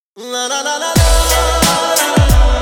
La la la la la.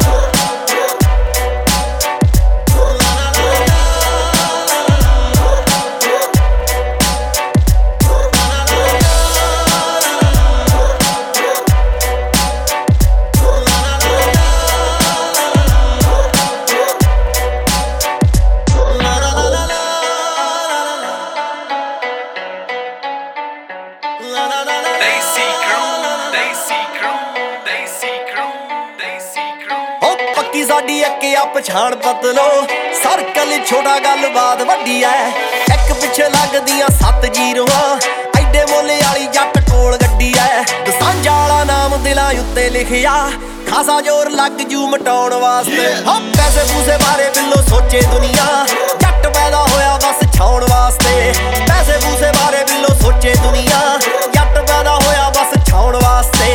पक्की साडी एक आ पछाण पतलो circle छोटा गलबात वड्डी ऐ एक पिछे लगदियां 7 जीरोआं एडे मोले वाली जट कोल गड्डी ऐ दसांझा वाला नाम दिलां उत्ते लिखिया खासा जोर लग जू मटाउण वास्ते पैसे पूसे बारे बिल्लो सोचे दुनिया जट पैदा होया बस छाउण वास्ते पैसे पूसे बारे बिल्लो सोचे दुनिया जट पैदा होया बस छाउण वास्ते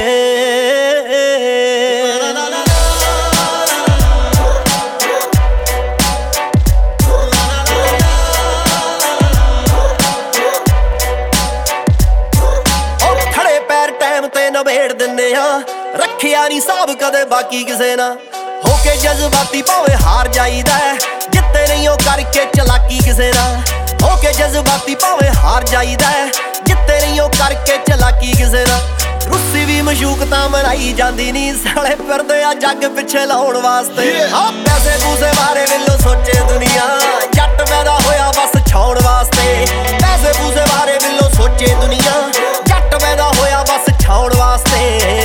नबेड़ दिन्ने रखिया नी साहब कदे बाकी किसे ना होके जज्बाती भावे हार जाईदा जित्ते नहीं करके चलाकी किसे ना होके जज्बाती भावे हार जाईदा जित्ते नहीं करके चलाकी किसे ना रुस्सी भी मशूकता मनाई जांदी नी साले फिरदे आ जग पिछे लाउण वास्ते पैसे पूसे बारे बिल्लो सोचे दुनिया जट पैदा होया बस छाउण वास्ते पैसे पूसे बारे बिल्लो सोचे दुनिया जट पैदा होया बस छाउण वास्ते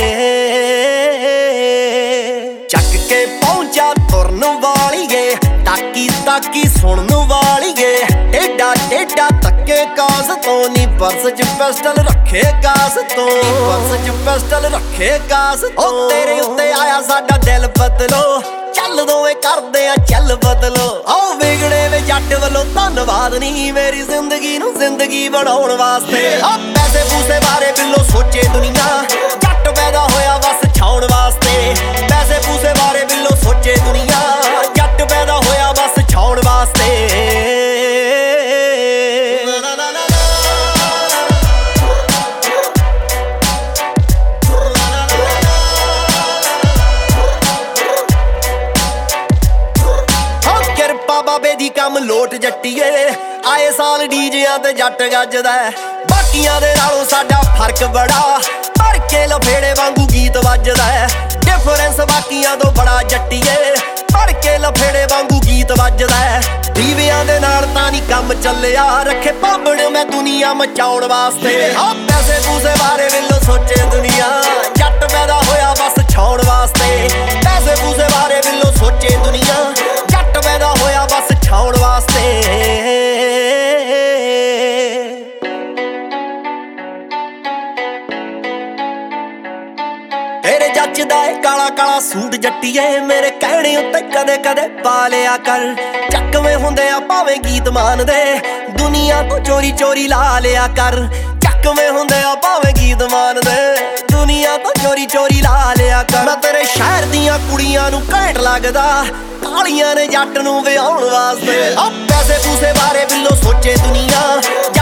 ਚੱਕ ਕੇ ਪਹੁੰਚਾ ਤੁਰਨ ਵਾਲੀਏ ਤਾਕੀ ਤਾਕੀ ਸੁਣਨ ਵਾਲੀਏ ਏਡਾ ਏਡਾ ਤੱਕੇ ਕਾਸ ਤੋਂ ਨੀ ਪਰਸ ਚ ਪਿਸਟਲ ਰੱਖੇ ਕਾਸ ਤੋਂ ਪਰਸ ਚ ਪਿਸਟਲ ਰੱਖੇ ਕਾਸ ਤੋਂ ਤੇਰੇ ਉੱਤੇ ਆਇਆ ਸਾਡਾ ਦਿਲ ਬਦਲੋ ਚੱਲ ਦੋਵੇਂ ਕਰਦੇ ਆ ਚੱਲ ਬਦਲੋ ਆਓ ਵਿਗੜੇ ਵੇ ਜੱਟ ਵੱਲੋਂ ਧੰਨਵਾਦ ਨੀ ਮੇਰੀ ਜ਼ਿੰਦਗੀ ਨੂੰ ਜ਼ਿੰਦਗੀ ਬਣਾਉਣ ਵਾਸਤੇ ਪੈਸੇ ਪੂਸੇ ਬਾਰੇ ਬਿੱਲੋ ਸੋਚੇ ਦੁਨੀਆ ਜੱਟ ਪੈਦਾ ਹੋਇਆ ਬਸ ਛਾਉਣ ਵਾਸਤੇ ਪੈਸੇ ਪੂਸੇ ਬਾਰੇ ਬਿੱਲੋ ਸੋਚੇ ਦੁਨੀਆ ਜੱਟ ਪੈਦਾ ਹੋਇਆ ਬਸ ਛਾਉਣ ਵਾਸਤੇ ਬਾਬੇ ਦੀ ਕੰਮ ਲੋਟ ਜੱਟੀਏ ਆਏ ਸਾਲ ਡੀਜਿਆਂ ਤੇ ਜੱਟ ਗੱਜਦਾ ਬਾਕੀਆਂ ਦੇ ਨਾਲੋਂ ਸਾਡਾ ਫਰਕ ਬੜਾ ਭਰ ਕੇ ਲਫੇੜੇ ਵਾਂਗੂ ਗੀਤ ਵੱਜਦਾ ਡਿਫਰੈਂਸ ਬਾਕੀਆਂ ਤੋਂ ਬੜਾ ਜੱਟੀਏ ਭਰ ਕੇ ਲਫੇੜੇ ਵਾਂਗੂ ਗੀਤ ਵੱਜਦਾ ਦੀਵਿਆਂ ਦੇ ਨਾਲ ਤਾਂ ਨਹੀਂ ਕੰਮ ਚੱਲਿਆ ਰੱਖੇ ਭਾਂਬੜ ਮੈਂ ਦੁਨੀਆ ਮਚਾਉਣ ਵਾਸਤੇ ਪੈਸੇ ਪੂਸੇ ਬਾਰੇ ਬਿੱਲੋ ਸੋਚੇ ਦੁਨੀਆ ਜੱਟ ਪੈਦਾ ਹੋਇਆ ਬਸ ਛਾਉਣ ਵਾਸਤੇ ਪੈਸੇ ਪੂਸੇ ਬਾਰੇ ਬਿੱਲੋ ਸੋਚੇ ਦੁਨੀਆ ਜੱਟ ਪੈਦਾ ਹੋਇਆ ਬਸ ਛਾਉਣ ਵਾਸਤੇ ਤੇਰੇ ਜੱਚਦਾ ਏ ਕਾਲਾ ਕਾਲਾ ਸੂਟ ਜੱਟੀਏ ਮੇਰੇ ਕਹਿਣੇ ਉੱਤੇ ਕਦੇ ਕਦੇ ਪਾ ਲਿਆ ਕਰ ਚੱਕਵੇਂ ਹੁੰਦੇ ਆ ਭਾਵੇਂ ਗੀਤ ਮਾਨਦੇ ਦੁਨੀਆ ਤੋਂ ਚੋਰੀ ਚੋਰੀ ਲਾ ਲਿਆ ਕਰ ਚੱਕਵੇਂ ਹੁੰਦੇ ਆ ਭਾਵੇਂ ਗੀਤ ਮਾਨਦੇ ਦੁਨੀਆ ਤੋਂ ਚੋਰੀ ਚੋਰੀ ਲਾ ਲਿਆ ਕਰ ਮੈਂ ਤੇਰੇ ਸ਼ਹਿਰ ਦੀਆਂ ਕੁੜੀਆਂ ਨੂੰ ਘੈਂਟ ਲੱਗਦਾ ਕਾਲੀਆਂ ਨੇ ਜੱਟ ਨੂੰ ਵਿਆਹੁਣ ਵਾਸਤੇ ਪੈਸੇ ਪੂਸੇ ਬਾਰੇ ਬਿੱਲੋ ਸੋਚੇ ਦੁਨੀਆ